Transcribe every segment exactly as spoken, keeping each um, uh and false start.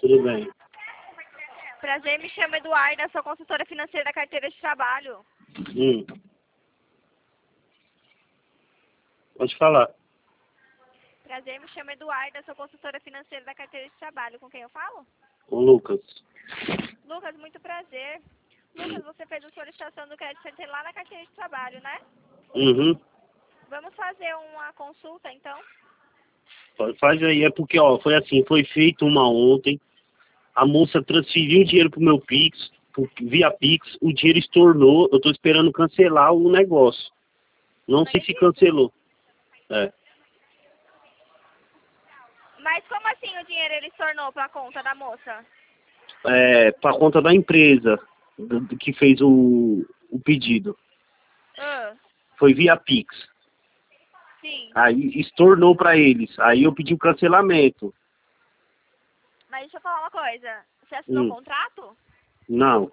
Tudo bem. Prazer, me chamo Eduarda, sou consultora financeira da carteira de trabalho. Hum. Pode falar. Prazer, me chamo Eduarda, sou consultora financeira da carteira de trabalho. Com quem eu falo? O Lucas. Lucas, muito prazer. Lucas, você fez a solicitação do crédito C T lá na carteira de trabalho, né? Uhum. Vamos fazer uma consulta, então? Faz aí, é porque, ó, foi assim, foi feito uma ontem, a moça transferiu o dinheiro pro meu Pix, pro, via Pix, o dinheiro estornou, eu tô esperando cancelar o negócio. Não sei se cancelou. É. Mas como assim o dinheiro ele tornou para a conta da moça? É, pra conta da empresa do, do que fez o, o pedido. Ah, Foi via Pix. sim. Aí estornou pra eles. Aí eu pedi o cancelamento. Mas deixa eu falar uma coisa. Você assinou o Hum. contrato? Não.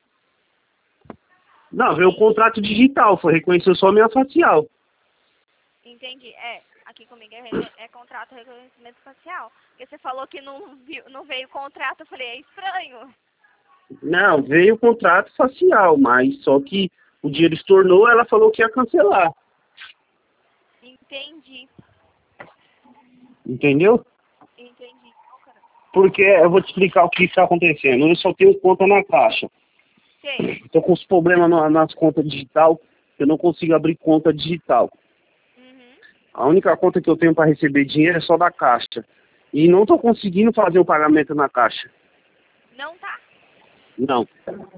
Não, veio o contrato digital, foi reconhecer só a minha facial. Entendi. É, aqui comigo é, re- é contrato de reconhecimento facial. Porque você falou que não, viu, não veio contrato, eu falei, é estranho. Não, veio o contrato facial, mas só que o dinheiro estornou, ela falou que ia cancelar. Entendi, Entendeu? entendi. Ó, cara. Porque eu vou te explicar o que está acontecendo. Eu só tenho conta na Caixa. Sei. Estou com os problemas na- nas contas digital, eu não consigo abrir conta digital. Uhum. A única conta que eu tenho para receber dinheiro é só da Caixa. E não estou conseguindo fazer o pagamento na Caixa. Não tá? Não.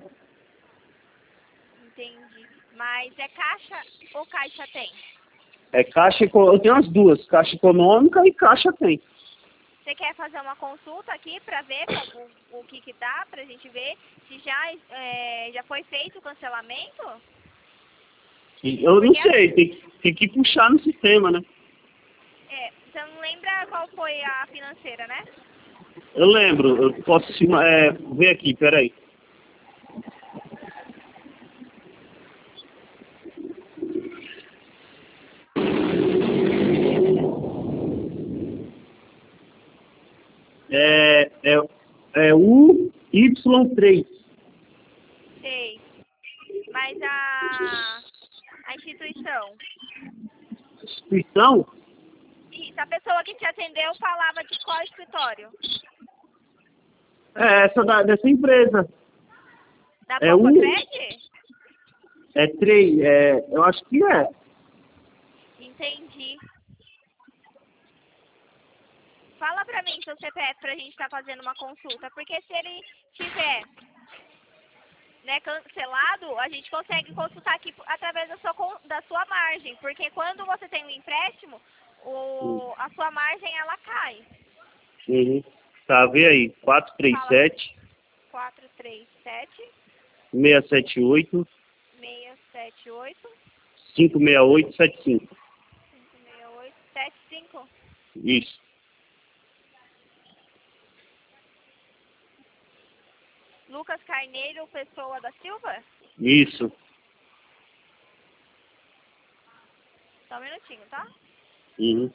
Entendi. Mas é caixa ou caixa tem? É Caixa, eco- eu tenho as duas, Caixa Econômica e Caixa Tem. Você quer fazer uma consulta aqui para ver como, o que que dá, pra gente ver se já, é, já foi feito o cancelamento? E eu não Porque sei, tem, que- tem que puxar no sistema, né? é, você não lembra qual foi a financeira, né? Eu lembro, eu posso é, ver aqui, peraí. É, é, é o Y três. Sei. Mas a, a instituição. Instituição? Isso, a pessoa que te atendeu falava de qual escritório? É essa da, dessa empresa. Da É um, Popocred? é três, é, eu acho que é. Entendi. Fala pra mim seu C P F pra gente estar fazendo uma consulta, porque se ele tiver, né, cancelado, a gente consegue consultar aqui através da sua, con- da sua margem, porque quando você tem um empréstimo, o, a sua margem ela cai. Uhum. Tá, vê aí. quatro três Fala. sete, quatro três sete, seis sete oito, seis sete oito, cinco seis oito sete cinco. cinco seis oito sete cinco. Isso. Lucas Carneiro Pessoa da Silva? Isso. Só um minutinho, tá? Uhum.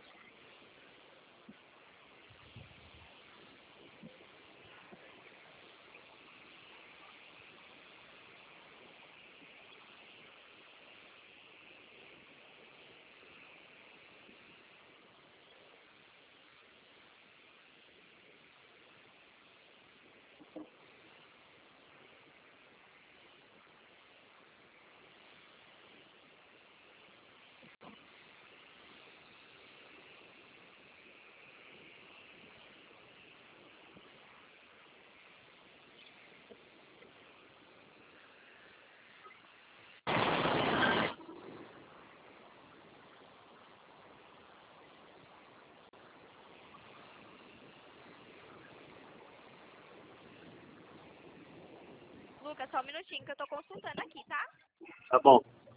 Lucas, só um minutinho que eu tô consultando aqui, tá? Tá bom.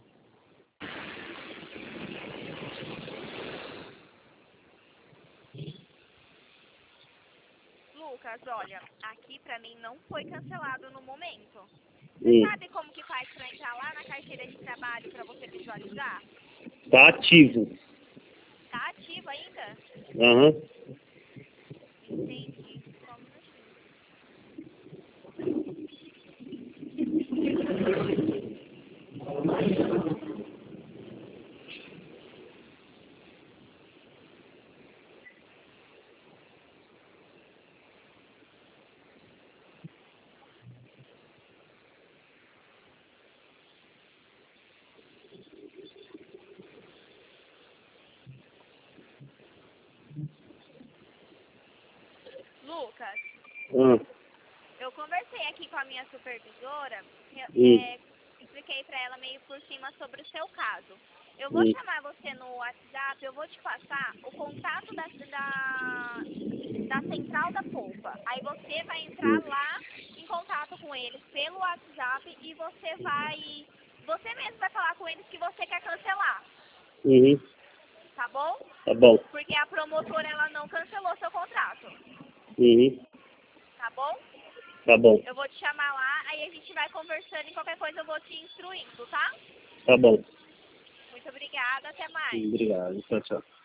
Lucas, olha, aqui pra mim não foi cancelado no momento. Você Hum. sabe como que faz pra entrar lá na carteira de trabalho pra você visualizar? Tá ativo. Tá ativo ainda? Aham. Entendi. Só um minutinho. Lucas, Hum. eu conversei aqui com a minha supervisora, eu, Hum. é, expliquei pra ela meio por cima sobre o seu caso. Eu vou Hum. chamar você no WhatsApp, eu vou te passar o contato da, da, da central da polpa. Aí você vai entrar Hum. lá em contato com eles pelo WhatsApp e você vai, você mesmo vai falar com eles que você quer cancelar, Uhum. tá bom? Tá bom. Porque a promotora ela não cancelou seu contrato, Uhum. tá bom? Tá bom. Eu vou te chamar lá, aí a gente vai conversando e qualquer coisa eu vou te instruindo, tá? Tá bom. Muito obrigada, até mais. Obrigado. Tchau, tchau.